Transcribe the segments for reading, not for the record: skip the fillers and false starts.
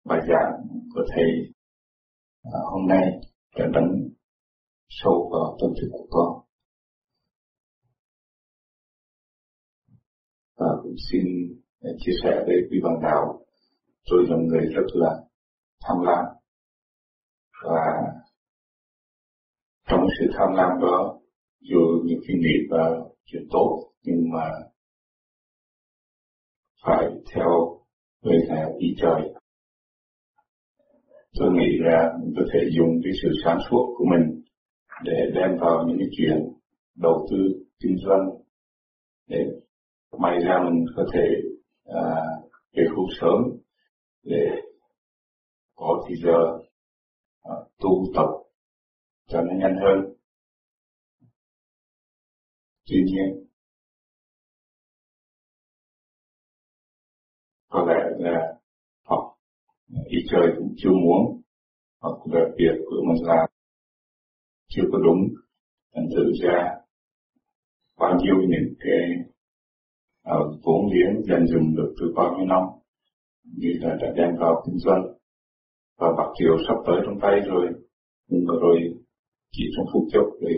bài giảng của thầy hôm nay đã đánh sâu vào tâm thức của con. Và cũng xin chia sẻ với quý bạn đạo, tôi là người rất là tham lam, và trong sự tham lam đó, dù nhiều khi nghĩ là chuyện tốt, nhưng mà phải theo lời ý trời. Tôi nghĩ ra mình có thể dùng cái sự sáng suốt của mình để đem vào những cái chuyện đầu tư, kinh doanh, để may ra mình có thể về hưu sớm để có thì giờ tu tập cho nó nhanh hơn. Tuy nhiên, có lẽ là hoặc ý trời cũng chưa muốn, hoặc là việc của mình làm chưa có đúng, thành thử ra bao nhiêu những cái vốn liếng dành dụm được từ bao nhiêu năm như là đã đem vào kinh doanh và bạc triệu sắp tới trong tay rồi, nhưng mà rồi chỉ trong phút chốc để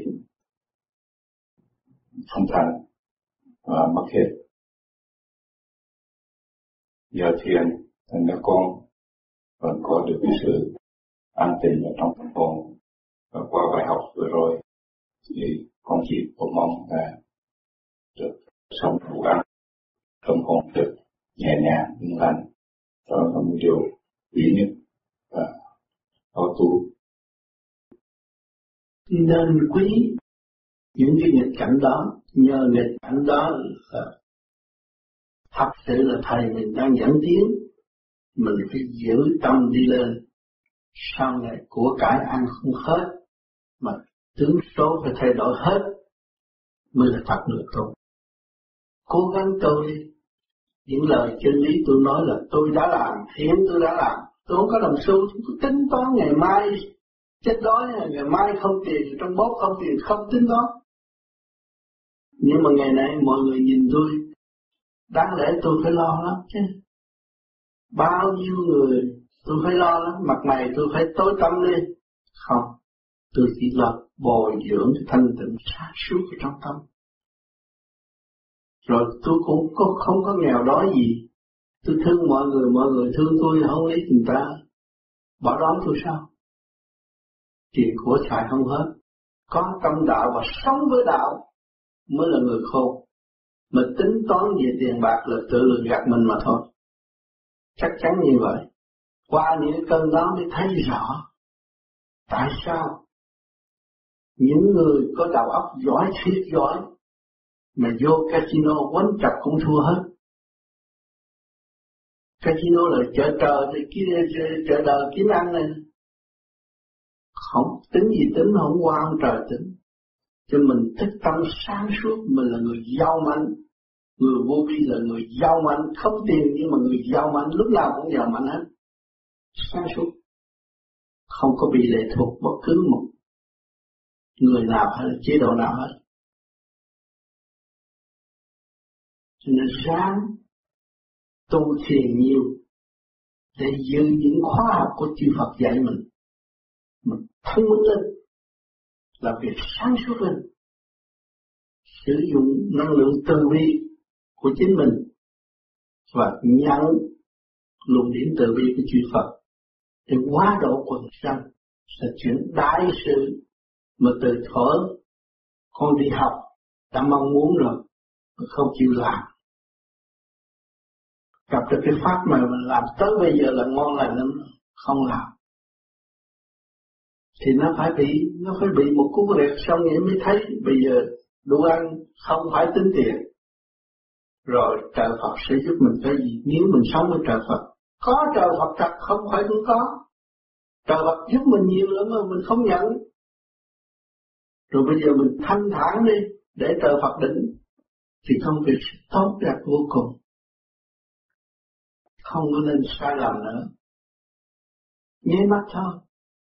không thành và mất hết. Giờ thiền thành ra con vẫn có được cái sự an tĩnh ở trong tâm hồn, và qua bài học vừa rồi thì con chỉ mong là được sống đủ ăn, tâm hồn được nhẹ nhàng, yên lành. Đó là một điều quý nhất và có tu. Nên quý những cái nghịch cảnh đó, nhờ nghịch cảnh đó là thật sự là thầy mình đang dẫn tiến, mình phải giữ tâm đi lên. Sau này của cải ăn không hết, mà tướng số phải thay đổi hết mới là thật người tu. Cố gắng tu đi. Những lời chân lý tôi nói là tôi đã làm, hiện tôi đã làm. Tôi không có đồng xu, tôi tính toán ngày mai chết đói, ngày mai không tiền, trong bóp không tiền, không tính toán. Nhưng mà ngày nay mọi người nhìn tôi, đáng lẽ tôi phải lo lắm chứ. Bao nhiêu người tôi phải lo lắm, mặt mày tôi phải tối tăm lên. Không, tôi chỉ lo bồi dưỡng thanh tịnh sáng suốt ở trong tâm. Rồi tôi cũng không có nghèo đói gì. Tôi thương mọi người thương tôi, không lấy tình ta. Bỏ đói tôi sao? Tiền của xài không hết. Có tâm đạo và sống với đạo mới là người khôn. Mà tính toán về tiền bạc là tự lừa gạt mình mà thôi. Chắc chắn như vậy. Qua những cơn đó mới thấy rõ. Tại sao những người có đầu óc giỏi, thiệt giỏi, mà vô casino quánh chặt cũng thua hết. Casino là chợ trời, thì chợ đời kiếm ăn này. Không tính gì tính, không qua ông trời tính. Cho mình thức tâm sáng suốt, mình là người giàu mạnh. Người vô vi là người giàu mạnh, không tiền nhưng mà người giàu mạnh, lúc nào cũng giàu mạnh hết. Sáng suốt, không có bị lệ thuộc bất cứ một người nào hay là chế độ nào hết. Cho nên ráng tu thiền nhiều để giữ những khóa học của chư Phật dạy mình thông minh lên, làm việc sáng suốt lên, sử dụng năng lượng từ bi của chính mình và nhận luồng điển từ bi của chư Phật để hóa độ quần sanh, là chuyện đại sự mà từ thuở con đi học đã mong muốn rồi mà không chịu làm. Gặp được cái pháp mà mình làm tới bây giờ là ngon lành lắm, không làm thì nó phải bị một cú rệt, xong vậy mới thấy bây giờ đủ ăn không phải tính tiền. Rồi trời Phật sẽ giúp mình cái gì nếu mình sống với trời Phật? Có trời Phật thật, không phải cũng có. Trời Phật giúp mình nhiều lắm mà mình không nhận. Rồi bây giờ mình thanh thản đi để trời Phật định thì công việc sẽ tốt đẹp vô cùng. Không có nên sai lầm nữa. Nháy mắt thôi.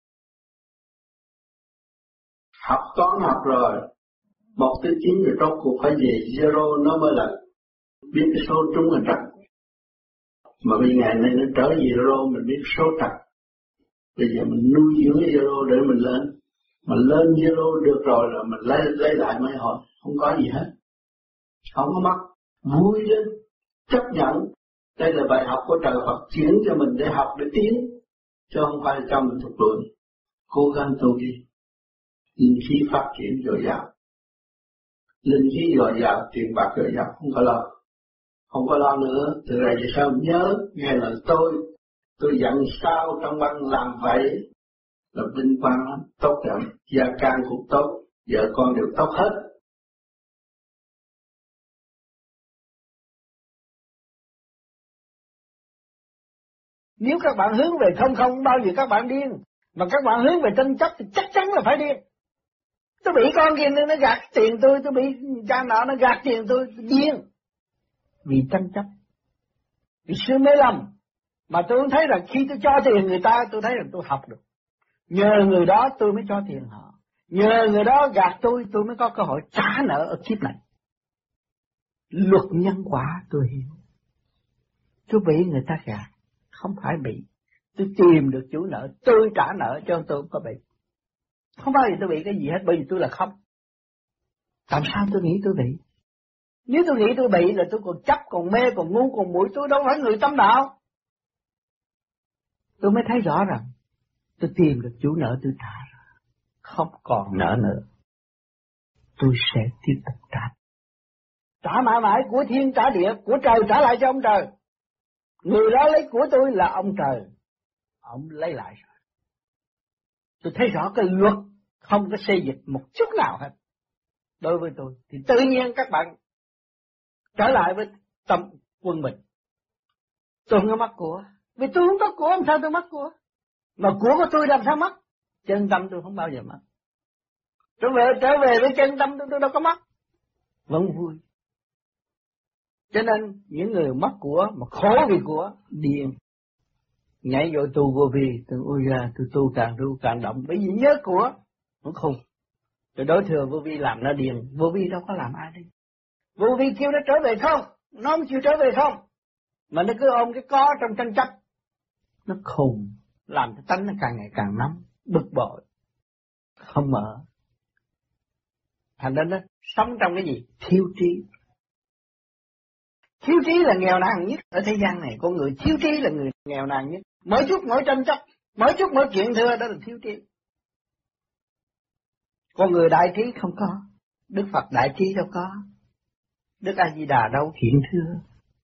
Học toán học rồi, 1 tới 9 rồi rốt cuộc phải về zero nó mới là biết cái số trúng là trật. Mà bây ngày nay nó trở về zero, mình biết số thật. Bây giờ mình nuôi dưỡng zero để mình lên. Mà lên zero được rồi là mình lấy lại mới hồi. Không có gì hết. Không có mất. Vui lên. Chấp nhận. Đây là bài học của trời Phật chuyển cho mình để học để tiến. Chứ không phải cho mình thụt lùi. Cố gắng tu đi. Linh khí phát triển dồi dào. Linh khí dồi dào, tiền bạc dồi dào, không có lo. Không có lo nữa, từ này về sau nhớ nghe lời tôi dặn sao trong băng làm vậy là vinh quang lắm, tốt lắm, gia can cũng tốt, vợ con đều tốt hết. Nếu các bạn hướng về không bao giờ các bạn điên, mà các bạn hướng về tranh chấp thì chắc chắn là phải điên. Tôi bị con kia nó gạt tiền tôi bị cha nọ nó gạt tiền tôi điên. Vì tranh chấp, vì sự mê lầm. Mà tôi cũng thấy rằng khi tôi cho tiền người ta, tôi thấy rằng tôi học được. Nhờ người đó tôi mới cho tiền họ. Nhờ người đó gạt tôi mới có cơ hội trả nợ ở kiếp này. Luật nhân quả tôi hiểu. Tôi bị người ta gạt, không phải bị. Tôi tìm được chủ nợ, tôi trả nợ cho tôi không có bị. Không bao giờ tôi bị cái gì hết, bởi vì tôi là không. Làm sao tôi nghĩ tôi bị? Nếu tôi nghĩ tôi bị là tôi còn chấp, còn mê, còn ngu, còn muội, tôi đâu phải người tâm đạo. Tôi mới thấy rõ rằng tôi tìm được chủ nợ tôi trả, không còn nợ nữa. Tôi sẽ tiếp tục trả. Trả mãi mãi, của thiên trả địa, của trời trả lại cho ông trời. Người đó lấy của tôi là ông trời, ông lấy lại rồi. Tôi thấy rõ cái luật không có xê dịch một chút nào hết. Đối với tôi thì tự nhiên các bạn trở lại với tâm quân bình. Tôi không có mất của, vì tôi không có của, làm sao tôi mất của? Mà của tôi làm sao mất? Chân tâm tôi không bao giờ mất. Trở về với chân tâm tôi đâu có mất, vẫn vui. Cho nên những người mất của mà khổ vì của điên, nhảy vô tu vô vi, tôi ôi ra tôi tu càng động, bởi vì nhớ của nó khùng. Rồi đối thừa vô vi làm nó điên, vô vi đâu có làm ai đi. Vô vi kêu nó trở về không, nó không chịu trở về không, mà nó cứ ôm cái có trong tranh chấp, nó khùng, làm cho tánh nó càng ngày càng nóng, bực bội, không mở. Thành ra nó sống trong cái gì? Thiếu trí. Thiếu trí là nghèo nàn nhất ở thế gian này, con người thiếu trí là người nghèo nàn nhất. Mỗi chút mỗi tranh chấp, mỗi chút mỗi chuyện thưa, đó là thiếu trí. Con người đại trí không có, Đức Phật đại trí đâu có, Đức A Di Đà đâu hiện thưa.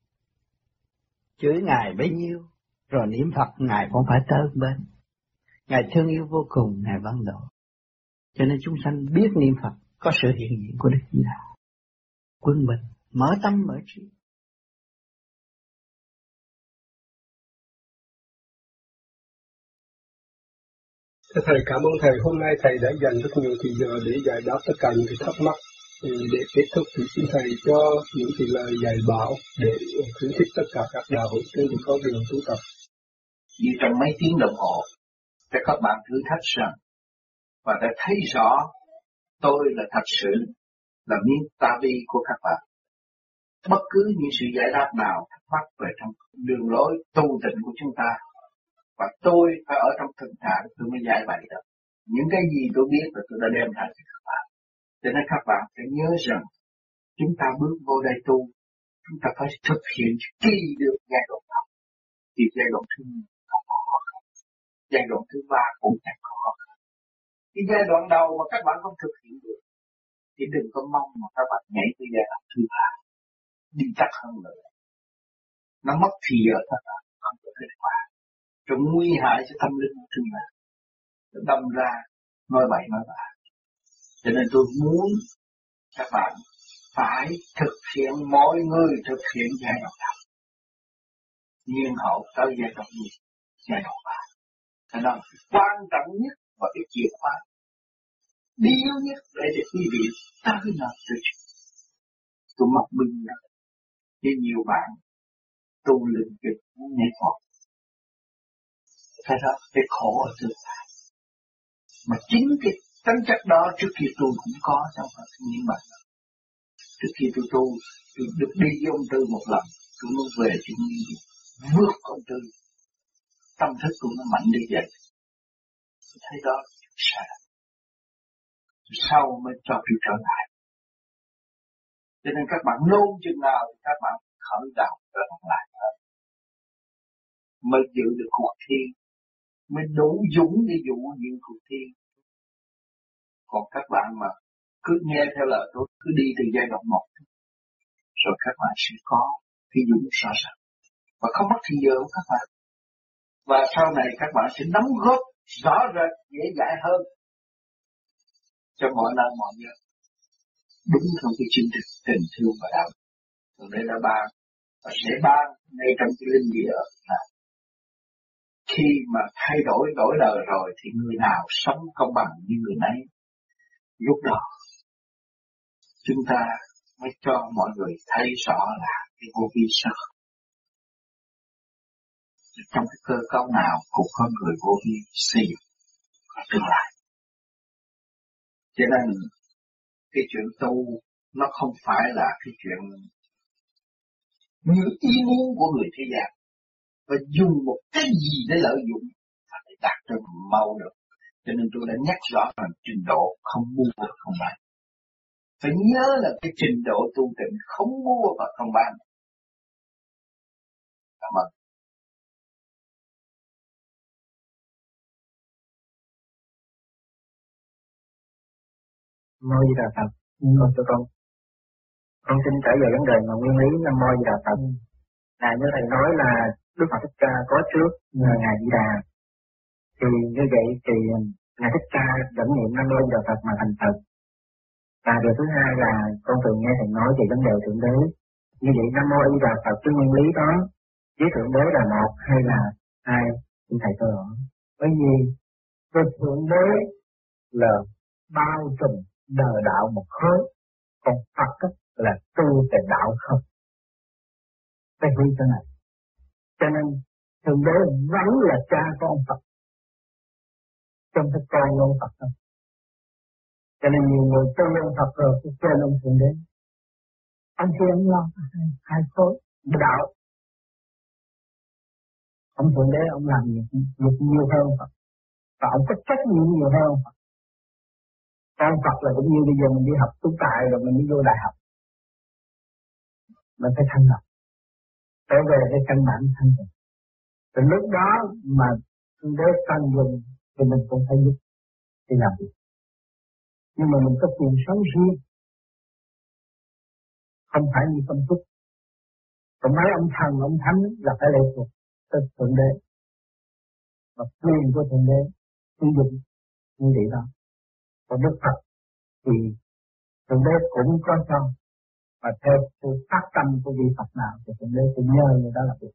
Chửi Ngài bấy nhiêu, rồi niệm Phật Ngài cũng phải tới bên. Ngài thương yêu vô cùng, Ngài vẫn độ. Cho nên chúng sanh biết niệm Phật có sự hiện diện của Đức Di Đà. Quân bình, mở tâm mở trí. Thầy cảm ơn Thầy, hôm nay Thầy đã dành rất nhiều thời giờ để giải đáp tất cả những thắc mắc. Để kết thúc thì xin Thầy cho những lời dạy bảo để khuyến khích tất cả các đạo hữu trên con đường tu tập. Vì trong mấy tiếng đồng hồ, cho các bạn thử thách rằng và đã thấy rõ tôi là thật sự là miếng ta vi của các bạn. Bất cứ những sự giải đáp nào thắc mắc về trong đường lối tu tịnh của chúng ta, và tôi phải ở trong thực trạng tôi mới giải bày được. Những cái gì tôi biết là tôi đã đem lại cho các bạn. Cho nên các bạn phải nhớ rằng chúng ta bước vô đây tu, chúng ta phải thực hiện kỳ được giai đoạn nào. Thì giai đoạn thứ không có khó khăn, giai đoạn thứ ba cũng chẳng có khó khăn. Cái giai đoạn đầu mà các bạn không thực hiện được thì đừng có mong mà các bạn nhảy tới giai đoạn thứ ba đi chắc hơn nữa. Nó mất thì giờ các bạn không có kết quả, rồi nguy hại cho tâm linh của chúng ta, nó đâm ra nói bậy nói bạ. Cho nên tôi muốn các bạn phải thực hiện, mỗi người thực hiện giai đoạn đầu, nhiên hậu tới giai đoạn gì, giai đoạn ba. Cho nên quan trọng nhất và cái chìa khóa điêu nhất để quý vị tới nơi tới chỗ. Tôi mặc bình rằng như nhiều bạn tu luyện kịch muốn nhảy vọt, cái đó cái khổ ở tương lai. Mà chính cái tính chất đó trước khi tôi cũng có trong những bạn. Trước khi tôi tu, tôi được đi với ông Tư một lần, tôi muốn về chuyện như vậy. vượt con tư, tâm thức của nó mạnh như vậy. Tôi thấy đó là sai. Sau mới cho tôi trở lại. Cho nên các bạn nôn chừng nào thì các bạn khởi đầu trở lại hơn. Mới giữ được cuộc thi, mới đủ dũng để dụ những cuộc thi. Còn các bạn mà cứ nghe theo lời tôi, cứ đi từ giai đoạn 1, rồi các bạn sẽ có cái dũng rõ ràng và không mất thời giờ của các bạn. Và sau này các bạn sẽ đóng góp rõ rệt, dễ dãi hơn cho mọi nơi mọi giờ. Đúng theo cái chương trình tình thương và đạo. Rồi đây là ban và sẽ ban ngay trong cái linh địa là khi mà thay đổi đời rồi thì người nào sống công bằng như người nấy. Lúc đó chúng ta mới cho mọi người thấy rõ là cái vô vi sao. Trong cái cơ cấu nào cũng có người vô vi xây dựng và tương lai. Cho nên cái chuyện tu nó không phải là cái chuyện như ý muốn của người thế gian và dùng một cái gì để lợi dụng và để đạt được mau được. Cho nên tôi đã nhắc rõ rằng trình độ không mua không bán. Phải nhớ là cái trình độ tu tịnh không mua và không bán. Cảm ơn. Nam Mô Di Đà Phật. Con xin trở về vấn đề mà nguyên lý Nam Mô Di Đà Phật. Là như thầy nói là Đức Phật Thích Ca có trước Ngài Di Đà. Thì như vậy thì Ngài Thích Ca dẫn niệm Nam Mô Di Đà Phật mà thành Phật. Và điều thứ hai là con thường nghe thầy nói về vấn đề Thượng Đế. Như vậy Nam Mô Di Đà Phật cái nguyên lý đó với Thượng Đế là một hay là hai? Xin thầy cho rõ. Bởi vì cái Thượng Đế là bao trùm đời đạo một khối, còn Phật là tu về đạo không. Phải hiểu cái này. Cho nên Thượng Đế vẫn là cha của ông Phật, trong cái con ông Phật không. Cho nên nhiều người tu ông Phật rồi cái trên ông Thượng Đế. Ông kia ông lo hai khối đạo. Ông Thượng Đế ông làm việc nhiều hơn ông Phật, và ông có trách nhiệm nhiều hơn ông Phật. Ông Phật là cũng như bây giờ mình đi học tú tài rồi mình đi vô đại học, mình phải thanh lập, trở về cái căn bản thanh lập. Từ lúc đó mà Thượng Đế tăng dùng thì mình cũng phải giúp đi làm việc. Nhưng mà mình có quyền sống riêng, không phải như công chức. Còn mấy ông thần, ông thánh là phải lệ thuộc tới Thượng Đế. Và quyền của Thượng Đế sử dụng như vậy đó. Còn Đức Phật thì Thượng Đế cũng có cho, và theo sự phát tâm của vị Phật nào thì Thượng Đế cũng nhờ người đó là việc.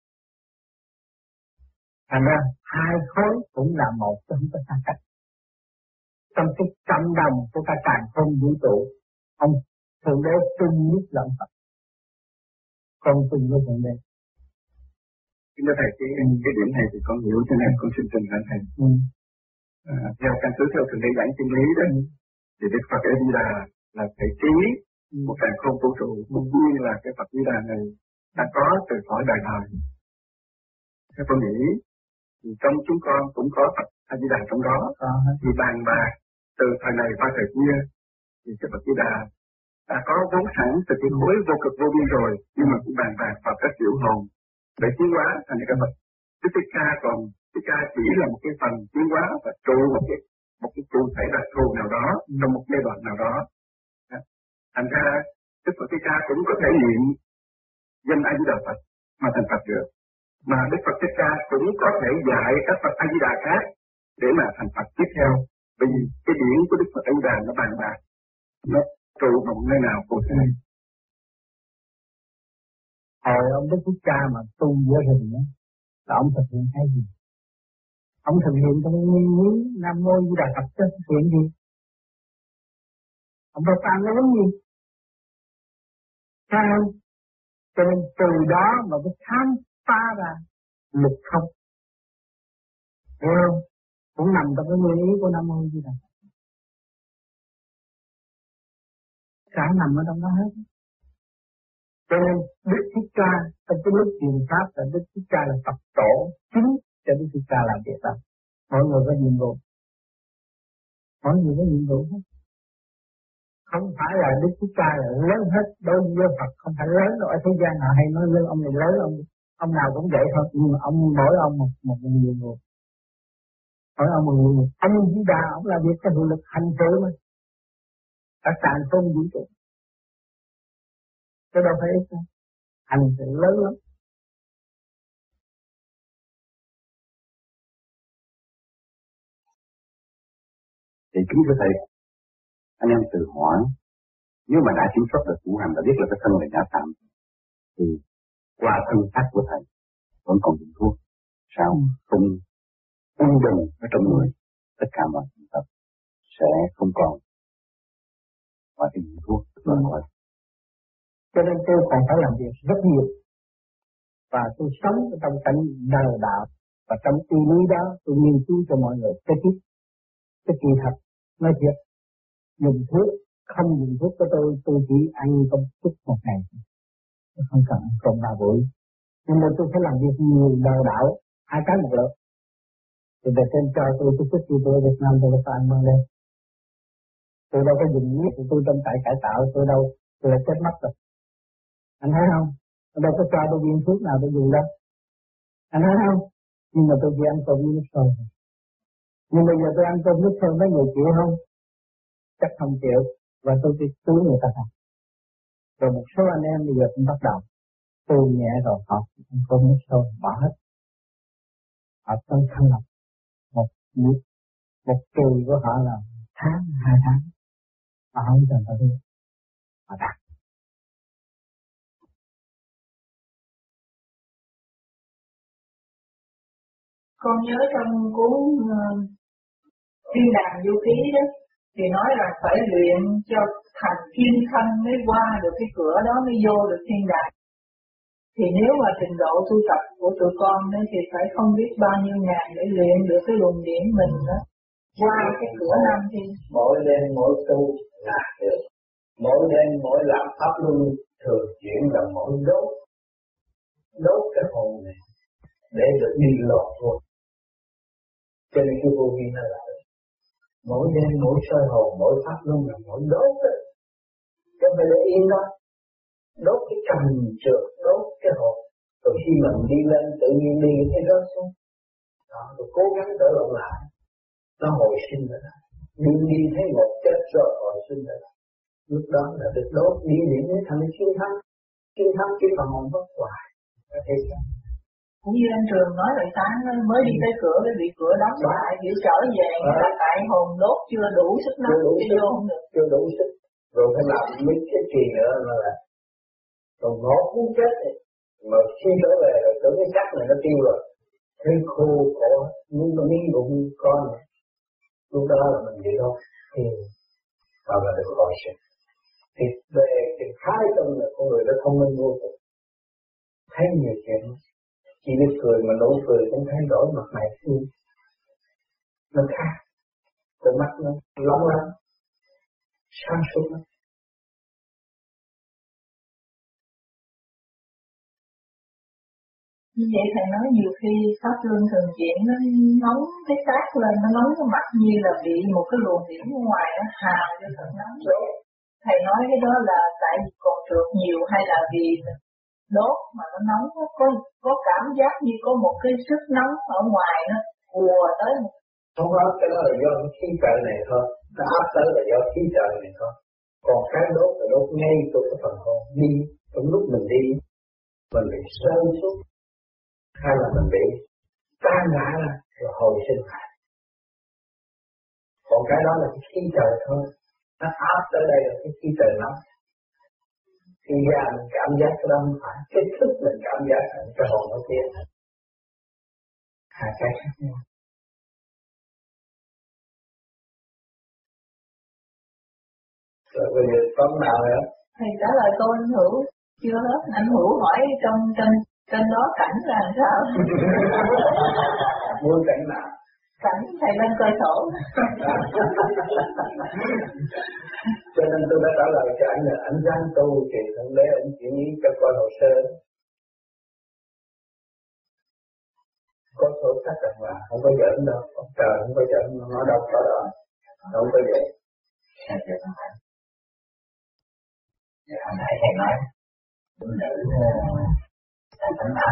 Thành ra hai khối cũng là một chứ không có xa cách. Trong cái cộng đồng của cả càn khôn vũ trụ, ông Thượng Đế tương nhất là ông Phật, con tương với Thượng Đế. Kính thưa thầy, cái điểm này thì con hiểu, cho nên con xin trình bày thầy. Theo căn cứ theo Thượng Đế giảng chân lý đó, thì Đức Phật A Di Đà là thể trí một càn khôn vũ trụ, cũng nhiên là cái Phật Di Đà này đã có từ khỏi đời đời. Theo con nghĩ thì trong chúng con cũng có Phật A Di Đà trong đó, thì bàn bạc từ thời này qua thời kia thì cái Phật Di Đà đã có vốn sẵn từ cái khối vô cực vô biên rồi, nhưng mà cũng bàn bạc vào các tiểu hồn để tiến hóa thành cái Phật. Đức Thích Ca còn Thích Ca chỉ là một cái phần tiến hóa và trụ một cái cụ thể đặc thù nào đó trong một giai đoạn nào đó. Thành ra Đức Phật Thích Ca cũng có thể niệm danh A Di Đà Phật mà thành Phật được, mà Đức Phật Thích Ca cũng có thể dạy các Phật A Di Đà khác để mà thành Phật tiếp theo, bởi vì cái điển của Đức Phật A Di Đà nó bàn bạc, nó trụ vào một nơi nào cụ thể. Hồi ông Đức Thích Ca mà tu giữa rừng đó, là ông thực hiện cái gì? Ông thực hiện trong nguyên lý Nam Mô Di Đà Phật chứ thực hiện gì? Ông đâu ăn uống gì? Sao? Cho nên từ đó mà mới khám phá ra lực không. Hiểu không? Cũng nằm trong cái nguyên lý của Nam Mô Di Đà Phật. Cả nằm ở trong đó hết. Cho nên Đức Thích Ca trong cái lúc truyền pháp là Đức Thích Ca là Phật tổ chính cho Đức Thích Ca làm việc đó. Mọi người có nhiệm vụ, mọi người có nhiệm vụ hết. Không phải là Đức Thích Ca là lớn hết đối với Phật, không phải lớn đâu. Ở thế gian nào hay nói lớn ông này lớn, ông nào cũng vậy thôi, nhưng mà ông mỗi ông một nhiệm vụ. Mỗi ông một nhiệm vụ. Ông Di Đà ông làm việc cái hiệu lực hành sự mà. Cả sàn không vũ trụ. Cái đâu phải ít đâu. Hành sự lớn lắm. Thì kính thưa thầy, anh em tự hỏi, nếu mà đã kiểm soát được ngũ hành, đã biết là cái thân là giả tạm, thì qua thân xác của thầy vẫn còn dùng thuốc, sao không quân bình ở trong người, tất cả mọi bệnh tật sẽ không còn ngoài cái dùng thuốc. Cho nên tôi còn phải làm việc rất nhiều, và tôi sống trong cảnh đời đạo, và trong ý lý đó tôi nghiên cứu cho mọi người cái kỳ thật. Nói thiệt, dùng thuốc, không dùng thuốc của tôi chỉ ăn công thức một ngày, tôi không cần ăn cơm 3 buổi. Nhưng mà tôi phải làm việc nhiều đời đạo, 2 cái một lượt. Thì về trên cho tôi cái sức của tôi ở Việt Nam tôi phải ăn mang lên. Tôi đâu có dùng nhất của tôi trong tại cải tạo, tôi là chết mất rồi. Anh thấy không? Tôi đâu có cho tôi viên thuốc nào tôi dùng đâu. Anh thấy không? Nhưng mà tôi chỉ ăn cơm với nước sôi. Nhưng bây giờ tôi ăn cơm nước sôi mấy người chịu không? Chắc không chịu. Và tôi chỉ cứu người ta không. Rồi một số anh em bây giờ cũng bắt đầu tu nhẹ rồi họ ăn cơm nước sôi bỏ hết. Họต้องthanh lọc một kỳ của họ là tháng, 2 tháng. Họ không cần phải đi. Họ đặt. Con nhớ trong cuốn Thiên Đàng Vô Ký đó, thì nói là phải luyện cho thành thiên thân mới qua được cái cửa đó, mới vô được thiên đàng. Thì nếu mà trình độ tu tập của tụi con ấy, thì phải không biết bao nhiêu ngày để luyện được cái luồng điển mình đó, qua cái cửa năm thiên. Mỗi đêm mỗi tu là được. Mỗi đêm mỗi làm pháp luân thường chuyển là mỗi đốt cái hồn này để được đi lọt thôi. Cho nên cái vô vi nó là mỗi đêm mỗi soi hồn, mỗi pháp luân là mỗi đốt đó. Chứ không phải để yên đó. Đốt cái trầm trượt, đốt cái hồn. Rồi khi mình đi lên tự nhiên đi cái rớt xuống. Đó, rồi cố gắng trở lại. Nó hồi sinh rồi đó. Đi thấy một chết rồi hồi sinh rồi đó. Lúc đó là được đốt đi điểm mới thành chiến thắng. Chiến thắng chỉ còn hồn bất hoại. Có thể sao? Cũng như anh Trường nói rồi sáng mới đi tới cửa cái bị cửa đóng lại, kiểu trở về là tại hồn đốt chưa đủ sức nóng để vô không được. Chưa đủ sức. Rồi phải làm mấy cái kỳ nữa là còn ngó cú chết này. Mà khi trở về rồi tưởng cái xác này nó tiêu rồi. Thấy khô khổ, nhưng mà miếng bụng con này. Lúc đó là mình bị đâu thì hoặc là được hồi sinh. Thì về cái thái tâm là con người đã thông minh vô cùng. Thấy nhiều chuyện. Chỉ biết cười mà nụ cười cũng thay đổi mặt mày xưa. Nó khác. Con mắt nó lóng lắm. Sáng suốt lắm. Như vậy thầy nói nhiều khi pháp luân thường chuyển nó nóng cái xác lên, nó nóng cái mặt như là bị một cái luồng điển ở ngoài nó hào cho thật nóng. Thầy nói cái đó là tại vì còn trượt nhiều hay là vì đốt mà nó nóng, nó có cảm giác như có một cái sức nóng ở ngoài nó ùa tới. Không có, cái đó là do cái khí trời này thôi. Nó áp tới là do khí trời này thôi. Còn cái đốt là đốt ngay của cái phần hồn đi. Trong lúc mình đi, mình bị rơi xuống. Hay là mình bị tan ngã ra rồi hồi sinh lại. Còn cái đó là cái khí trời thôi. Nó áp tới đây là cái khí trời nóng. Khi ra mình cảm giác cái đó không phải. Cái thức mình cảm giác là cái hồn nó tiến. Hai cái khác nhau. Rồi bây giờ có nào nữa? Thầy trả lời tôi anh Hữu chưa hết. Anh Hữu hỏi trên đó cảnh là sao? Muốn cảnh nào? Cảnh thầy lên coi sổ. Cho nên tôi đã trả lời cho anh là anh dám tu thì thượng đế anh chuyển ý cho coi hồ sơ. Có sổ sách đàng hoàng, không có giỡn đâu, ông trời không có giỡn, nó đâu có đó, không có vậy. Hồi nãy thầy nói nữ tánh âm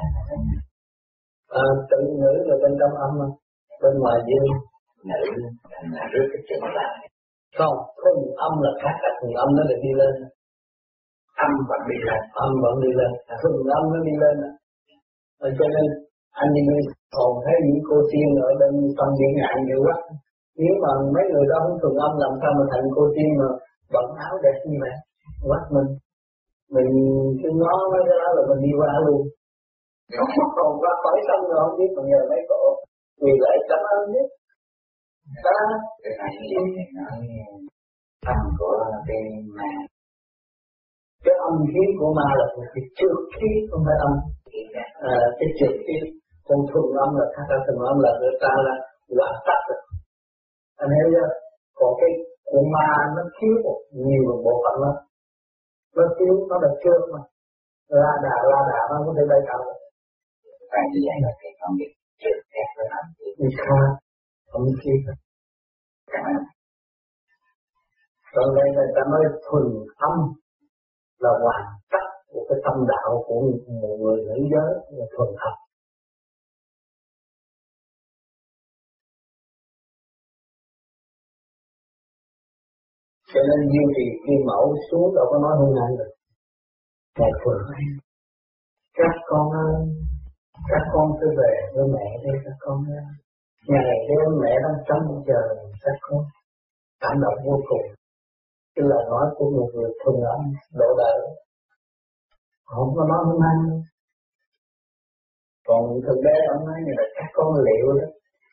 tự nữ là bên trong âm mà, bên ngoài dương. nữ là rước cái chân lại. Không, thuần âm là khác, thuần âm nó được đi lên. Âm vẫn đi lên. Âm vẫn đi lên, thuần âm nó đi lên. Cho nên anh đi còn thấy những cô tiên ở bên tâm điện ngạn nhiều quá. Nếu mà mấy người đó không thuần âm làm sao mà thành cô tiên mà bận áo đẹp như vậy. Quá mình cứ ngó mấy cái đó là mình đi qua luôn. Còn qua khỏi sân rồi không biết còn nhờ mấy cổ. Vì lại cảm ơn nhất. Đó. Cái này nói âm của cái ma. Cái âm khí của ma là cái trượt khí, không phải âm. Cái trượt khí. Còn thuần âm là khác, thuần âm là người ta là quả tắc rồi. Anh thấy chưa? Còn cái của ma nó thiếu nhiều bộ phận lắm. Nó thiếu, nó là trượt mà. La đà nó có thể bay cao. Và như vậy là cái con biết trượt khác với âm khí. Đi khác, âm khí. Còn đây người ta nói thuần âm là hoàn tất của cái tâm đạo của một người nữ giới là thuần âm. Cho nên duy trì kim mẫu xuống đâu có nói hôm nay được. Thầy thuần các con ơi, các con cứ về với mẹ đây các con ơi. Ngày đêm mẹ đang trông chờ các con. Cảm động vô cùng. Cái lời nói của một người thuần âm độ đời. Không có nói hôm nay. Còn thực tế ông nói là các con liệu đó.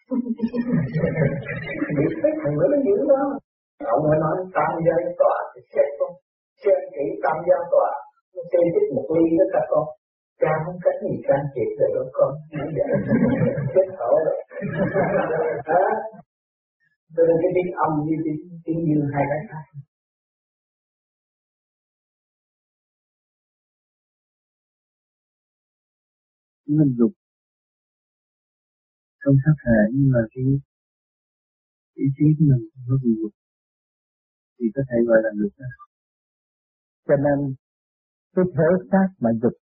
Biết cái thằng đó nó dữ đó. Ông mới nói tam giai tòa thì xét con. Xem kỹ tam giai tòa. Nó xây tích một ly đó các con. Cha không cách gì can thiệp rồi đó con. Chết thở rồi. Cho nên cái tiếng âm với tiếng dương hai cái khác. Mình dục không sát thể nhưng mà cái ý chí của mình nó bị dục thì có thể gọi là dục đó. Cho nên cái thể xác mà dục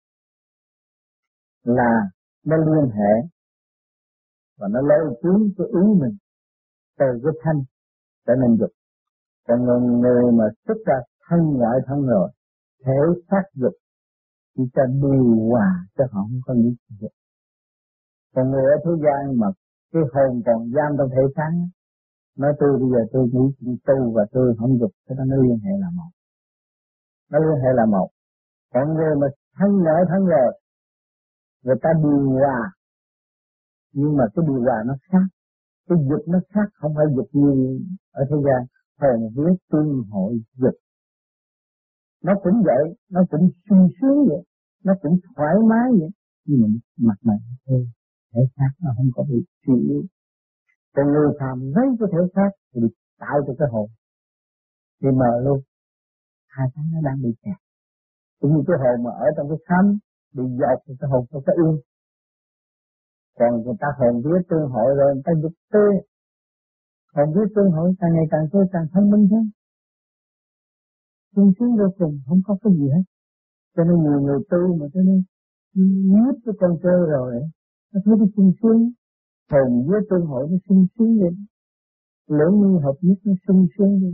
là nó liên hệ và nó lôi cuốn cái ý mình từ cái thanh trở nên dục. Còn người mà xuất ra thân ngoại thân rồi thể xác dục chỉ cho điều hòa cho họ không có nghĩ gì. Còn người ở thế gian mà cái hồn còn giam trong thể xác, nói tôi bây giờ tôi nghĩ chuyện tu và tôi không dục, thế nó liên hệ là một. Nó liên hệ là một. Còn người mà thân ngoại thân rồi, người ta điều hòa, nhưng mà cái điều hòa nó khác. Cái dục nó khác, không phải dục như ở thế gian. Hồn vía tương hội dục. Nó cũng vậy, nó cũng sung sướng vậy, nó cũng thoải mái vậy, nhưng mà mặt mày thôi, thể xác nó không có bị suy yếu. Còn người phàm lấy cái thể xác thì tạo cho cái hồn thì mờ luôn, hai cái nó đang bị kẹt. Cũng như cái hồn mà ở trong cái khám bị dột thì cái hồn không có yên. Còn người ta hồn vía tương hội rồi người ta dục tê, hồn vía tương hội càng ngày càng tươi càng thông minh hơn. Sung sướng vô cùng, không có cái gì hết. Cho nên nhiều người tu mà cho nên nhíp cái con trơ rồi, nó thấy cái sung sướng, hồn với tương hội nó sung sướng lên, lưỡng nghi hợp nhất nó sung sướng lên.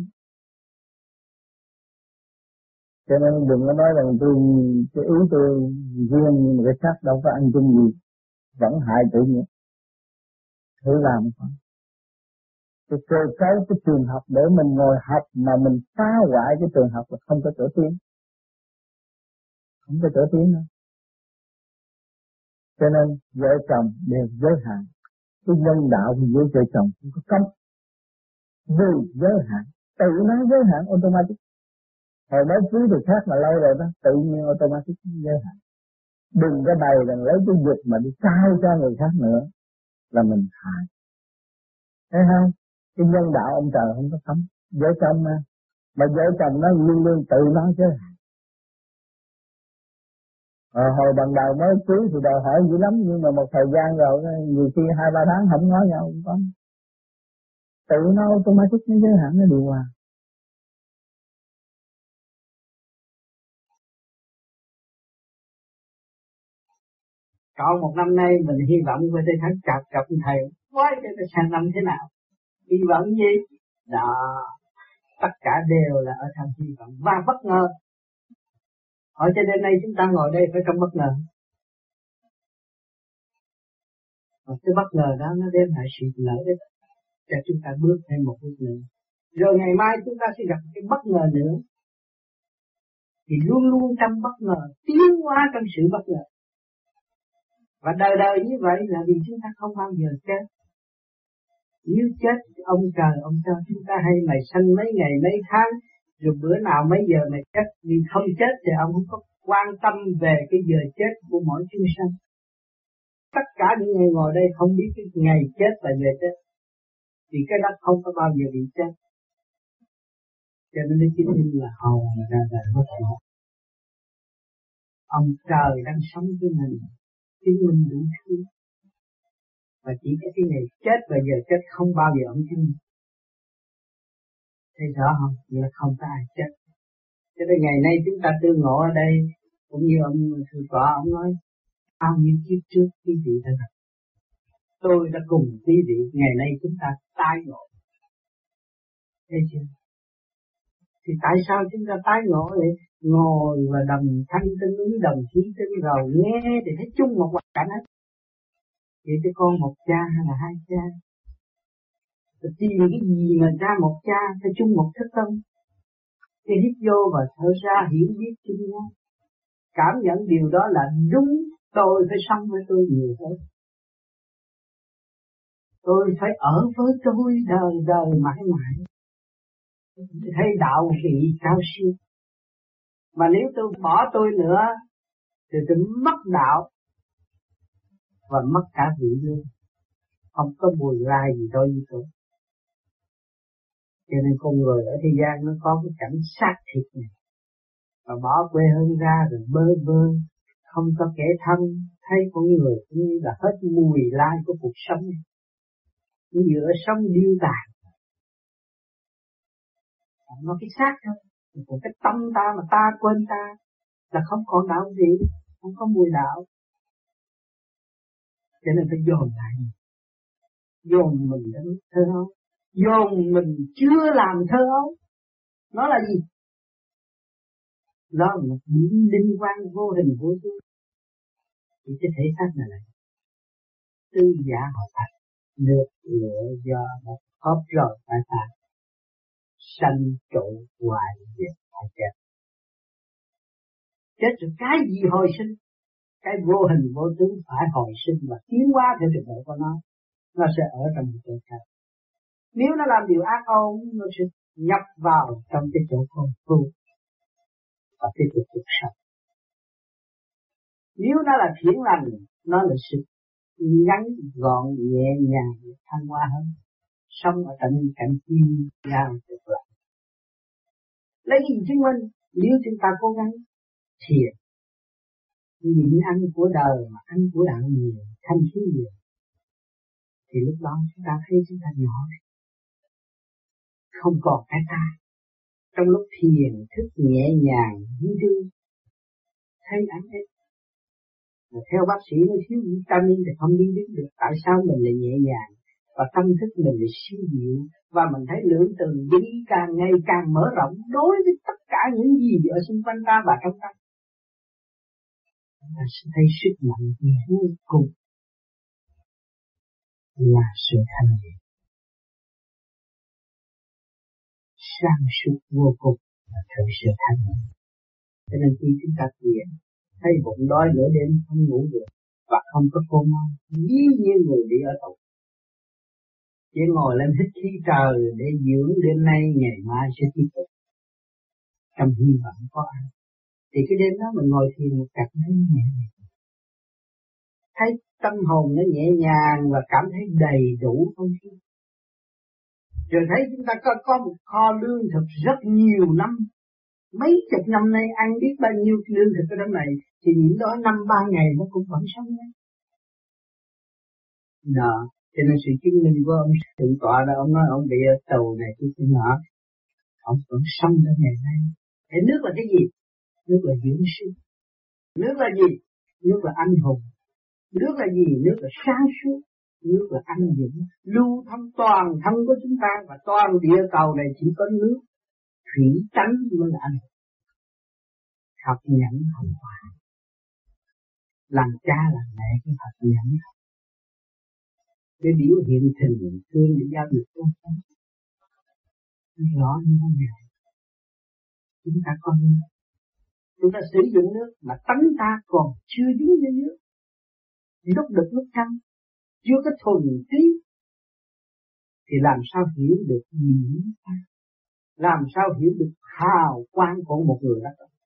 Cho nên đừng có nói rằng tôi cái ý tôi riêng nhưng mà cái xác đâu có ăn chung gì, vẫn hại tự nhiên. Thử làm không? Cái cơ cấu cái trường học để mình ngồi học mà mình phá hoại cái trường học là không có chỗ tiến. Không có chỗ tiến đâu. Cho nên vợ chồng đều giới hạn. Cái nhân đạo thì với vợ chồng không có cấm. Vì giới hạn, tự nó giới hạn automatic. Hồi đó cưới được khác mà lâu rồi đó, tự nhiên automatic giới hạn. Đừng có bày rằng lấy cái dục mà đi trao cho người khác nữa là mình hại. thấy không? Cái nhân đạo ông trời không có cấm, vợ chồng mà vợ chồng nó luôn luôn tự nó chứ. Hồi ban đầu mới cưới thì đòi hỏi dữ lắm, nhưng mà một thời gian rồi nhiều khi 2-3 tháng không nói nhau không có. Tự nó automatic nó giới hạn nó điều hòa. Còn một năm nay mình hy vọng về đây tháng chạp gặp thầy quay cho nó sang năm thế nào. Hy vọng gì? Đó, tất cả đều là ở trong hy vọng và bất ngờ. Ở cho đến nay chúng ta ngồi đây phải trong bất ngờ. Và cái bất ngờ đó nó đem lại sự lợi ích cho chúng ta bước thêm một bước nữa. Rồi ngày mai chúng ta sẽ gặp cái bất ngờ nữa. Thì luôn luôn trong bất ngờ, tiến hóa trong sự bất ngờ. Và đời đời như vậy là vì chúng ta không bao giờ chết. Nếu chết, ông trời ông cho chúng ta hay mày sanh mấy ngày mấy tháng, rồi bữa nào mấy giờ mày chết. Vì không chết thì ông không có quan tâm về cái giờ chết của mỗi chúng sanh. Tất cả những người ngồi đây không biết cái ngày chết và giờ chết. Vì cái đó không có bao giờ bị chết. Cho nên nó chính là hầu ra đời bất ngờ. Ông trời đang sống với mình, chứng minh đủ thứ. Và chỉ có cái ngày chết và giờ chết không bao giờ ông chứng minh. Thấy rõ không? Nghĩa là không có ai chết. Cho nên ngày nay chúng ta tương ngộ ở đây, cũng như ông Thượng Tọa ông nói, bao nhiêu kiếp trước quý vị đã gặp. Tôi đã cùng quý vị, ngày nay chúng ta tái ngộ. Thấy chưa? Thì tại sao chúng ta tái ngộ vậy? Ngồi và đồng thanh tinh ứng, đồng khí tinh rồi nghe thì thấy chung một hoàn cảnh hết. Vậy cho con một cha hay là hai cha? Rồi tìm cái gì mà ra một cha, phải chung một thức không? Thì hít vô và thở ra hiểu biết chung nhau. Cảm nhận điều đó là đúng, tôi phải sống với tôi nhiều hơn. Tôi phải ở với tôi đời đời mãi mãi. Thấy đạo vị cao siêu. Mà nếu tôi bỏ tôi nữa thì tôi mất đạo và mất cả vị luôn. Không có bùi lai gì đối với tôi. Cho nên con người ở thế gian nó có cái cảnh xác thịt này. Và bỏ quê hương ra rồi bơ vơ, không có kẻ thân, thấy con người cũng như là hết mùi lai của cuộc sống. Giữa sống điêu tàn. Nó cái xác thôi. Còn cái tâm ta mà ta quên ta là không còn đạo gì, không có mùi đạo. Cho nên phải dồn lại. Dồn mình đến thơ ấu. Dồn mình chưa làm thơ ấu. Nó là gì? Nó là một điểm linh quan vô hình vô tư. Thì cái thể xác này là tư giả họ thành, nước lửa do nó hấp rồi phải ta. Sanh trụ hoài diệt phải chết. Chết rồi cái gì hồi sinh? Cái vô hình vô tướng phải hồi sinh và tiến hóa theo trình độ của nó. Nó sẽ ở trong một chỗ khác. Nếu nó làm điều ác ôn, nó sẽ nhập vào trong cái chỗ con tu và tiếp tục cuộc sống. Nếu nó là thiện lành, nó là sự ngắn gọn nhẹ nhàng thăng hoa hơn. Sống ở trong cảnh thiên giao tuyệt vời. Lấy gì chứng minh? Nếu chúng ta cố gắng thiền, nhịn ăn của đời mà ăn của đạo nhiều, thanh khí nhiều, thì lúc đó chúng ta thấy chúng ta nhỏ, không còn cái ta. Trong lúc thiền thức nhẹ nhàng, như đương, thấy ánh hết. Mà theo bác sĩ nó thiếu vitamin thì không đi đứng được. Tại sao mình lại nhẹ nhàng và tâm thức mình lại siêu diệu và mình thấy lượng từ bi càng ngày càng mở rộng đối với tất cả những gì ở xung quanh ta và trong ta. Ta sẽ thấy sức mạnh vô cùng là sự thanh nhẹ, sáng suốt vô cùng là thực sự thanh nhẹ. Cho nên khi chúng ta thiền, thấy bụng đói nửa đêm không ngủ được và không có cơm ăn, ví như người bị ở tù. Chỉ ngồi lên hít khí trời để dưỡng đêm nay ngày mai sẽ tiếp tục. Trong hy vọng có ăn. Thì cái đêm đó mình ngồi thiền một cặp thấy nhẹ nhàng. Thấy tâm hồn nó nhẹ nhàng và cảm thấy đầy đủ không khí. Rồi thấy chúng ta có một kho lương thực rất nhiều năm, mấy chục năm nay ăn biết bao nhiêu lương thực ở trong này, thì những đó 5-3 ngày nó cũng vẫn sống đấy. Đó, cho nên sự chứng minh của ông thượng tọa đó, ông nói ông bị ở tù này cái nọ, ông vẫn sống đến ngày nay. Thế nước là cái gì? Nước là dưỡng sinh. Nước là gì? Nước là anh hùng. Nước là gì? Nước là sáng suốt. Nước là anh dũng, lưu thông toàn thân của chúng ta, và toàn địa cầu này chỉ có nước thủy tánh mới là anh. Học nhẫn không hòa, làm cha làm mẹ cũng học nhẫn. Cái biểu hiện tình thương để giao được con cái rõ như thế nào. Chúng ta có nước, chúng ta sử dụng nước mà tánh ta còn chưa dính với nước, lúc đực lúc trăng, chưa có thuần trí, thì làm sao hiểu được gì ta? Làm sao hiểu được hào quang của một người đó?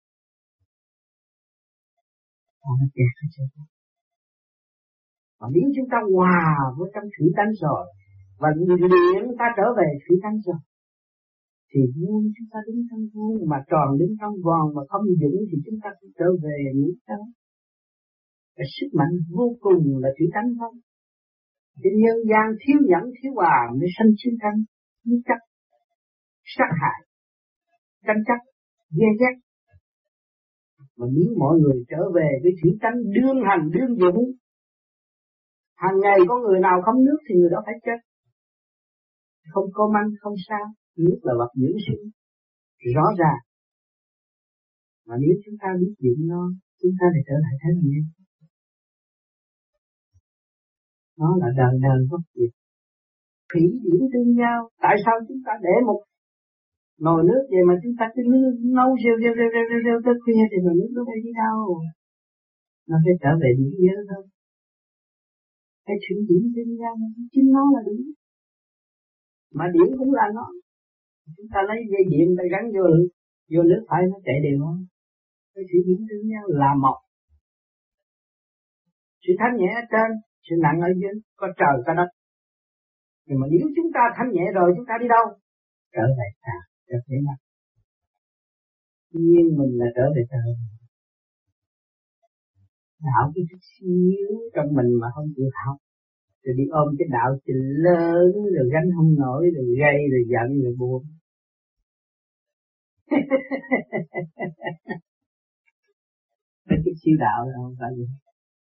Nó kẹt ở chỗ đó. Và nếu chúng ta hòa với trong thủy tánh rồi, và luyện ta trở về thủy tánh rồi, thì vuông chúng ta đứng trong vuông, mà tròn đứng trong vòng, mà không dũng thì chúng ta cũng trở về những cái. Cái sức mạnh vô cùng là thủy tánh không? Trên nhân gian thiếu nhẫn thiếu hòa mới sanh chiến tranh, như chấp, sát hại, tranh chấp, ghe ghét. Mà nếu mọi người trở về với thủy tánh đương hành đương dũng, hàng ngày có người nào không nước thì người đó phải chết. Không có manh không sao, nước là vật dưỡng sinh, rõ ràng. Mà nếu chúng ta biết dụng nó, chúng ta lại trở lại thế này. Nó là đời đời bất diệt. Thủy điển tương giao. Tại sao chúng ta để một nồi nước vậy mà chúng ta cứ nấu rêu tới khuya thì nồi nước nó phải đi đâu? Nó phải trở về điển giới thôi. Cái thủy điển tương giao chính nó là điển. Mà điển cũng là nó. Chúng ta lấy dây điện ta gắn vô nước phải nó chạy đều không? Cái thủy điển tương giao là một. Sự thanh nhẹ ở trên, sự nặng ở dưới, có trời có đất. Nhưng mà nếu chúng ta thanh nhẹ rồi chúng ta đi đâu? Trở về ta, trở về mặt. Nhưng mình là trở về trời. Đạo cái chút xíu trong mình mà không chịu học, rồi đi ôm cái đạo trình lớn, rồi gánh không nổi, rồi gây, rồi giận, rồi buồn. Cái chút xíu đạo là không phải gì.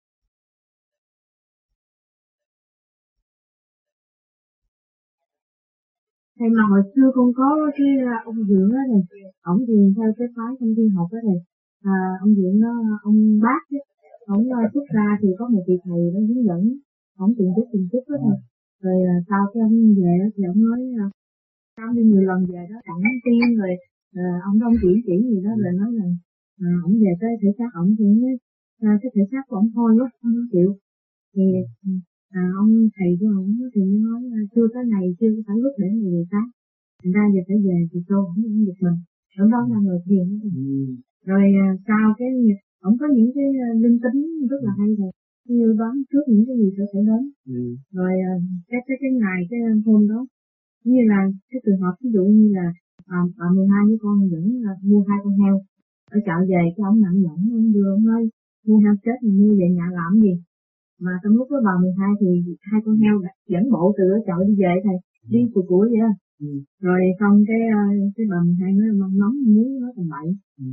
Thầy mà hồi xưa con có cái ông Dưỡng đó này, ổng thì theo cái phái trong thiên học đó này, ông Dưỡng đó, ông bác đó, ổng xuất ra thì có một vị thầy đó hướng dẫn, ổng từng chút đó thầy. Rồi sau cái ông về đó thì ổng nói, sau đi nhiều lần về đó, tặng tiên rồi, ông đó ông chỉ gì đó rồi nói là, ổng về tới thể xác ổng thì nói, cái thể xác của ổng thôi quá, không chịu. Thì ông thầy của ổng thì nói chưa tới ngày chưa phải lúc để người khác, thành ra giờ phải về thì tôi không được giật mình, ổng đó là người thiền. Rồi sau cái ổng có những cái linh tính rất là hay rồi, như đoán trước những cái gì sẽ đến. Rồi cái ngày cái hôm đó như là cái trường hợp ví dụ như là bà 12 với con vẫn mua 2 con heo ở chợ về, cái ông nặng nhẫn ông đưa ông nói mua heo chết thì mua về nhà làm gì. Mà trong lúc đó bà 12 thì 2 con heo dẫn bộ từ ở chợ đi về thầy, đi của vậy đó. Rồi xong cái bà 12 nói mong nóng muốn nó tầm bậy,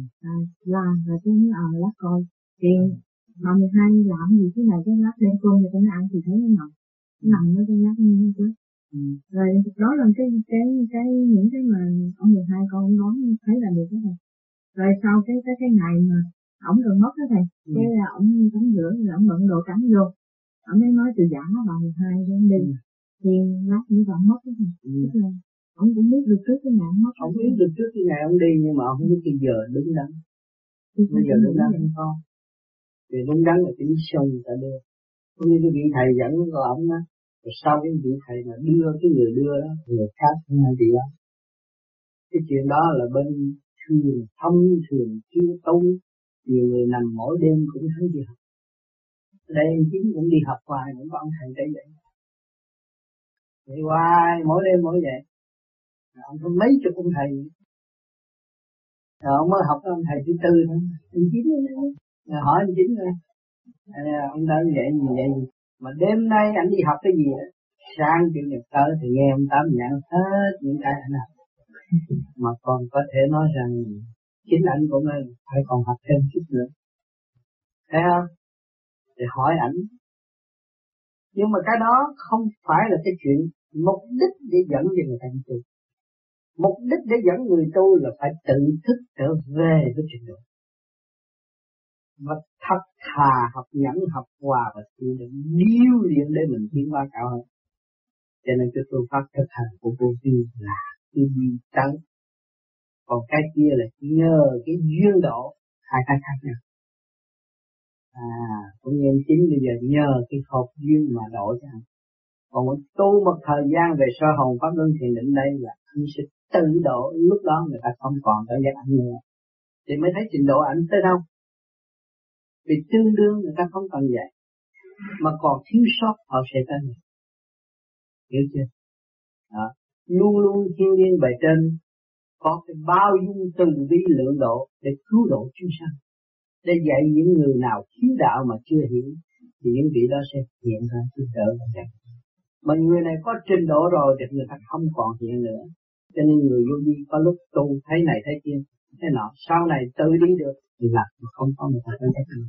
là rồi cái nó lát coi, thì bà 12 làm gì thế này cái lát đem cơm cho nó ăn thì thấy nó nằm ở cái lát như thế. Rồi đó là cái những cái mà ông 12 con nói thấy là được đó thầy. Rồi sau cái ngày mà ổng gần mất đó thầy, cái ổng tắm rửa rồi ổng bận đồ trắng vô, ổng mới nói từ giả bà 12 đến đi, thì lát nữa ổng mất đó thầy. Ổng cũng biết được trước cái ngày ổng mất. Ổng biết được trước cái ngày ổng đi, nhưng mà ổng không biết cái giờ đứng đắn. Bây giờ đứng đắn không có. Thì đứng đắn là cái mission người ta đưa. Cũng như cái vị thầy dẫn của ổng đó, rồi sau cái vị thầy mà đưa cái người đưa đó, người khác không ai gì đó. Cái chuyện đó là bên thông thường chiếu tu, nhiều người nằm mỗi đêm cũng thấy đi học. Đây anh Chính cũng đi học hoài, cũng có ông thầy tới vậy. Vậy hoài, mỗi đêm mỗi vậy. Ông có mấy chục ông thầy. Rồi ông mới học với ông thầy thứ tư nữa. Anh Chín rồi hỏi anh Chín rồi. Ông đã vậy gì vậy gì. Mà đêm nay anh đi học cái gì đó. Sáng chủ nhật tới thì nghe ông Tám nhận hết những cái anh học. Mà còn có thể nói rằng chính anh cũng phải còn học thêm chút nữa. Thấy không? Thì hỏi ảnh. Nhưng mà cái đó không phải là cái chuyện mục đích để dẫn cho người ta tu. Mục đích để dẫn người tu là phải tự thức trở về với trình độ. Và thật thà học nhẫn, học hòa và chịu đựng điêu luyện để mình tiến hóa cao hơn. Cho nên cái phương pháp thực hành của vô vi là tư duy tấn. Còn cái kia là nhờ cái duyên độ, hai cái khác nhau. Cũng như anh Chính bây giờ nhờ cái hợp duyên mà độ cho anh. Còn tu một thời gian về soi hồn pháp luân thiền định đây là anh sẽ tự độ, lúc đó người ta không còn tới giác anh nữa. Thì mới thấy trình độ ảnh tới đâu. Vì tương đương người ta không còn vậy. Mà còn thiếu sót họ sẽ tới này. Hiểu chưa? Đó. Luôn luôn thiên liêng bề trên có cái bao dung từ bi lượng độ để cứu độ chúng sanh. Để dạy những người nào thiếu đạo mà chưa hiểu thì những vị đó sẽ hiện ra giúp đỡ và dạy. Mà người này có trình độ rồi thì người ta không còn hiện nữa. Cho nên người vô vi có lúc tu thấy này thấy kia, thế nọ, sau này tự đi được thì là không có người ta phải trách nữa.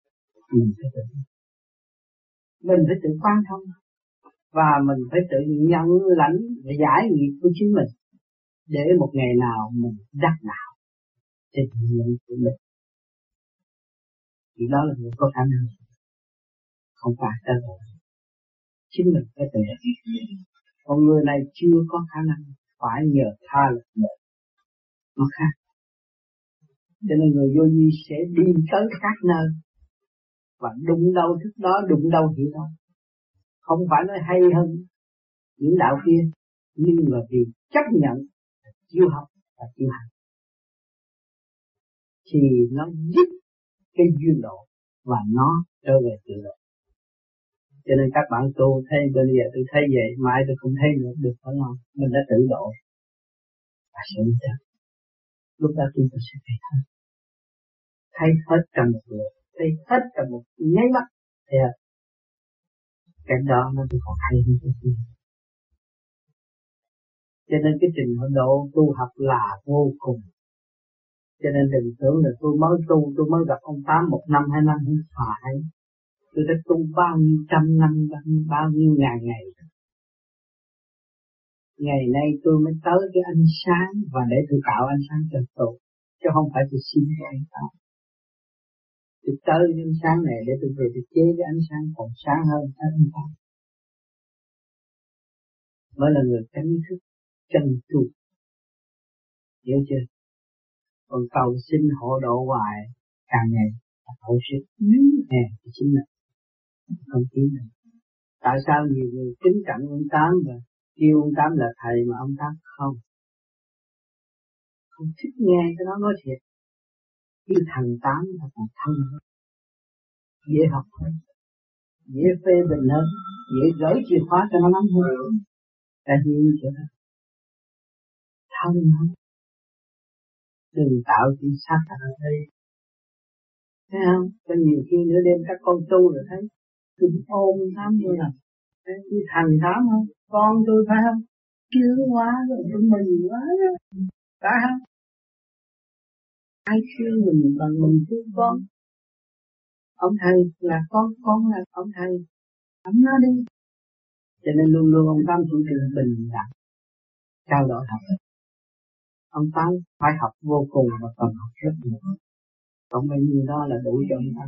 Mình phải tự quan thông và mình phải tự nhận lãnh và giải nghiệp của chính mình để một ngày nào mình đắc đạo trên nhân của mình. Thì đó là người có khả năng, không phải ta rồi. Chính mình phải tự nhận. Còn người này chưa có khả năng, phải nhờ tha lực một. Nó khác. Cho nên người vô vi sẽ đi tới các nơi và đụng đâu thức đó, đụng đâu hiểu đó. Không phải nói hay hơn những đạo kia, nhưng mà vì chấp nhận, chịu học và chịu hành thì nó giúp cái duyên độ và nó trở về tự độ. Cho nên các bạn tu thấy bây giờ tôi thấy vậy, mai tôi không thấy nữa, được phải không? Mình đã tự độ và sẽ được. Lúc đó chúng ta sẽ thấy hết trong một lượt, thấy hết trong một nháy mắt. Thì cái đó nó còn hay hơn cái gì. Cho nên cái trình độ tu học là vô cùng. Cho nên đừng tưởng là tôi mới tu, tôi mới gặp ông Tám 1 năm 2 năm, không phải. Tôi đã tu bao nhiêu trăm năm, bao nhiêu ngàn ngày. Ngày nay tôi mới tới cái ánh sáng và để tôi tạo ánh sáng cho tôi. Chứ không phải tôi xin cái ánh sáng. Tôi tới cái ánh sáng này để tôi về tôi chế cái ánh sáng còn sáng hơn ánh sáng. Mới là người chánh thức, chân tu. Hiểu chưa? Còn cầu xin hộ độ hoài, càng ngày hậu sẽ nè thì chính là không kiếm được. Tại sao nhiều người kính trọng ông Tám và kêu ông Tám là thầy mà ông Tám không thích nghe cái đó nói thiệt. Cái thằng Tám là còn thân hơn, dễ học hơn, dễ phê bình hơn, dễ gửi chìa khóa cho nó nắm hơn. Tại vì như vậy đó, thân hơn. Đừng tạo chuyện sát ở đây. Thấy không? Có nhiều khi nửa đêm các con tu rồi thấy tôi ôm Tám rồi là cái thằng Tám không? Con tôi phải không? Chưa quá rồi, tôi mừng quá đó. Phải không? Ai thương mình bằng mình thương con. Ông thầy là con là ông thầy. Ấm nó đi. Cho nên luôn luôn ông Tám chủ trương bình đẳng, trao đổi học. Ông Tám phải học vô cùng và còn học rất nhiều. Còn bao nhiêu đó là đủ cho ông Tám.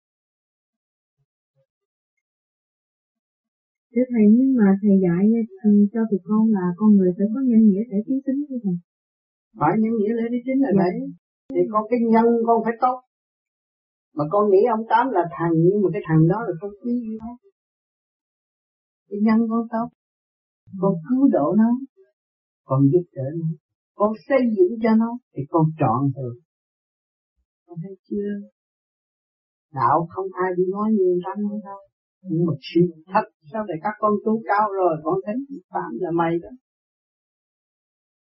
Thế thầy, nhưng mà thầy dạy cho tụi con là con người phải có nhân nghĩa để tiến tính với thầy. Phải nhân nghĩa để tiến tính là vậy. Thì con cái nhân con phải tốt. Mà con nghĩ ông Tám là thằng, nhưng mà cái thằng đó là không quý gì hết. Cái nhân con tốt. Con cứu độ nó. Con giúp đỡ nó. Con xây dựng cho nó. Thì con chọn được. Con thấy chưa? Đạo không ai đi nói nhiều răng nữa đâu. Nhưng mà sự thật sao để các con tu cao rồi con thấy Tám là mày đó.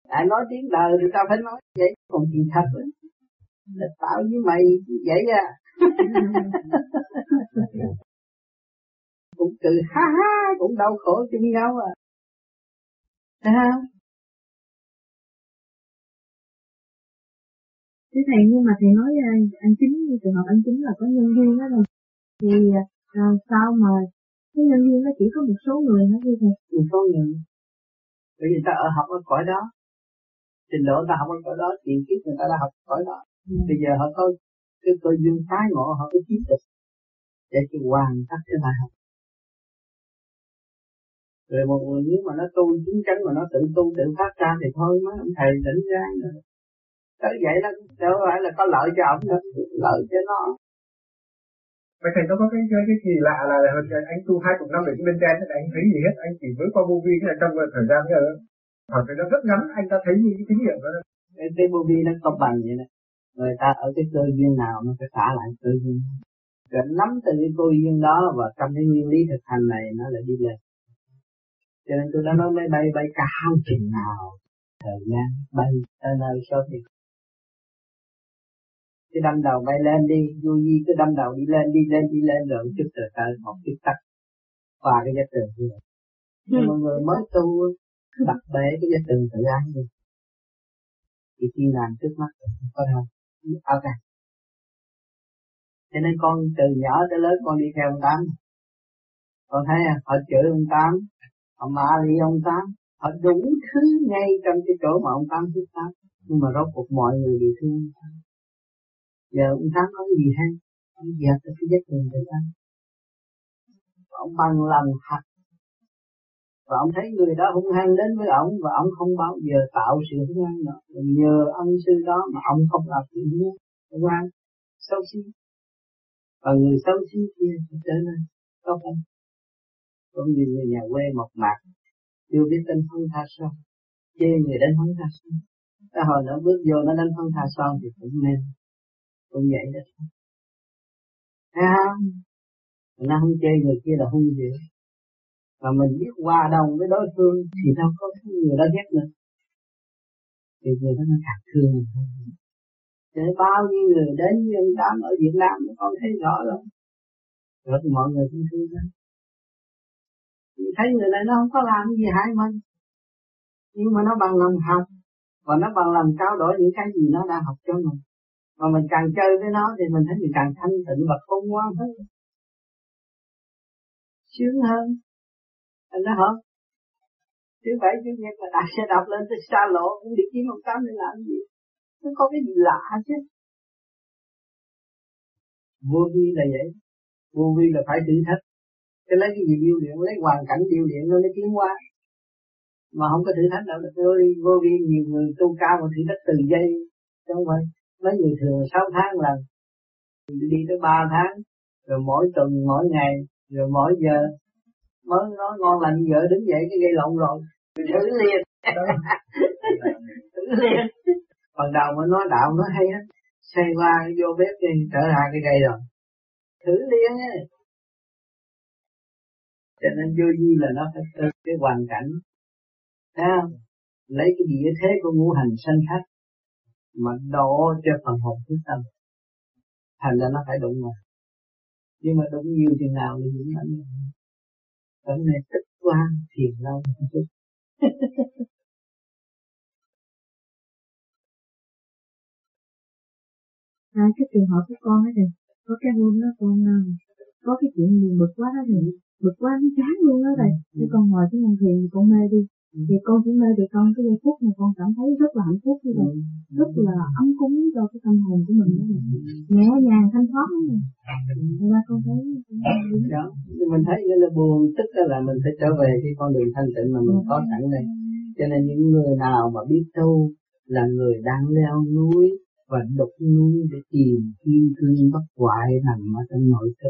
Đã nói tiếng đời thì ta phải nói vậy, còn chuyện thật là tao với mày vậy à. Cũng cười ha ha, cũng đau khổ chung nhau à. Thấy không? Thế thầy, nhưng mà thầy nói anh Chính, trường hợp anh Chính là có nhân viên đó rồi, thì sao mà cái nhân viên nó chỉ có một số người nó như thầy? Một số người, bởi vì ta ở học ở cõi đó, trình độ ta học ở cõi đó, tiền kiếp người ta đã học cõi đó. Bây giờ họ có cái cơ duyên phái ngộ, họ có trí tuệ để cho hoàn tất cái bài học. Rồi một người nếu mà nó tu chính chắn mà nó tự tu tự phát ra thì thôi, mấy ông thầy tỉnh ra rồi. Tới vậy đó, đâu phải là có lợi cho ông đâu, lợi cho nó. Vậy thầy nó có cái kỳ lạ là anh tu 20 năm ở bên trên, anh thấy gì hết, anh chỉ mới qua vô vi cái là trong thời gian rồi. Khoảng thời gian rất ngắn anh ta thấy những cái tín hiệu đó. Cái vô vi nó công bằng vậy đó. Người ta ở cái cơ duyên nào nó phải trả lại cơ duyên. Rồi nắm từ cái cơ duyên đó và trong cái nguyên lý thực hành này nó lại đi lên. Cho nên tôi đã nói máy bay cao chừng nào thời gian bay tới nơi số thì cái đâm đầu bay lên đi, vô vi cứ đâm đầu đi lên rồi một chút rồi tới một chút tắt qua cái giác trường như vậy. Nhưng mà người mới tu đặt bể cái giác trường tự ái đi thì khi làm trước mắt có đâu áo cả. Cho nên con từ nhỏ tới lớn con đi theo ông Tám, con thấy họ chửi ông Tám, họ mạ lì ông Tám, họ đủ thứ ngay trong cái chỗ mà ông Tám thích Tám, nhưng mà rốt cuộc mọi người đều thương ông Tám. Giờ ông Tám nói gì hay, ông dẹp cái giấc đường tự ái, ông bằng lòng thật, và ông thấy người đó hung hăng đến với ông và ông không bao giờ tạo sự hung hăng nữa. Nhờ ân sư đó mà ông không làm sự hung hăng, xấu xí, và người xấu xí kia sẽ trở nên tốt hơn. Cũng như người nhà quê một mặt chưa biết tên phân tha son, chê người đánh phân tha son, cái hồi nó bước vô nó đánh phân tha son thì cũng nên, cũng vậy đó. Thấy không? Nó không chê người kia là hung dữ, mà mình biết hòa đồng với đối phương thì đâu có người đó ghét nữa, thì người đó nó càng thương mình hơn. Để bao nhiêu người đến với ông Tám ở Việt Nam con thấy rõ lắm, rồi mọi người cũng thương lắm. Thấy người này nó không có làm gì hại mình, nhưng mà nó bằng lòng học và nó bằng lòng trao đổi những cái gì nó đã học cho mình, mà mình càng chơi với nó thì mình thấy mình càng thanh tịnh và khôn ngoan hơn, sướng hơn. Anh nói hả? Thứ bảy chủ nhật là đại sẽ đọc lên tới xa lộ cũng đi kiếm ông Tám để làm gì? Nó có cái gì lạ chứ? Vô vi là vậy, vô vi là phải thử thách. Cái lấy cái gì điêu luyện, lấy hoàn cảnh điêu luyện nó mới tiến qua. Mà không có thử thách đâu, vô vi nhiều người tu cao mà thử thách từ giây, không phải. Mấy người thường 6 tháng lần, đi tới 3 tháng, rồi mỗi tuần, mỗi ngày, rồi mỗi giờ. Mới nói ngon lành vợ đứng dậy cái gây lộn rồi, thử liền. Thử liền. Phần đầu mới nói đạo nó hay á, xoay qua vô bếp đi, trở ra cái gây rồi. Thử liền á. Cho nên vô vi là nó phải từ cái hoàn cảnh. Thấy không? Lấy cái địa thế của ngũ hành sanh khách mà đổ cho phần hồn thức tâm. Thành ra nó phải đụng mà. Nhưng mà đụng nhiều chừng nào thì cũng mạnh. Cái này tích quá thiền lâu một chút. Cái trường hợp của con ấy thì có cái hôm đó con có cái chuyện buồn bực quá đó thì bực quá nó chán luôn đó thầy. Thì con ngồi cái ngồi thiền thì con mê đi. Thì con chỉ mê được con cái giây phút mà con cảm thấy rất là hạnh phúc như vậy, rất là ấm cúng cho cái tâm hồn của mình đó, nhẹ nhàng thanh thoát đó. Nên là con thấy đó, mình thấy như là buồn, tức là mình phải trở về cái con đường thanh tịnh mà mình có sẵn đây. Cho nên những người nào mà biết tu là người đang leo núi và đục núi để tìm kim cương bất hoại nằm ở trong nội thức.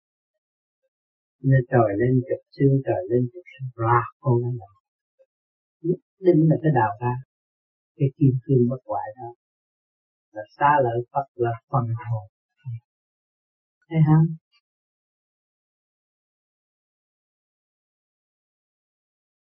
Nên trời lên chụp xương, trời lên chụp xương, ra con nó nào nhất định là cái đào ra cái kim cương bất hoại đó, là xa lợi Phật là phần hồn. Thấy không?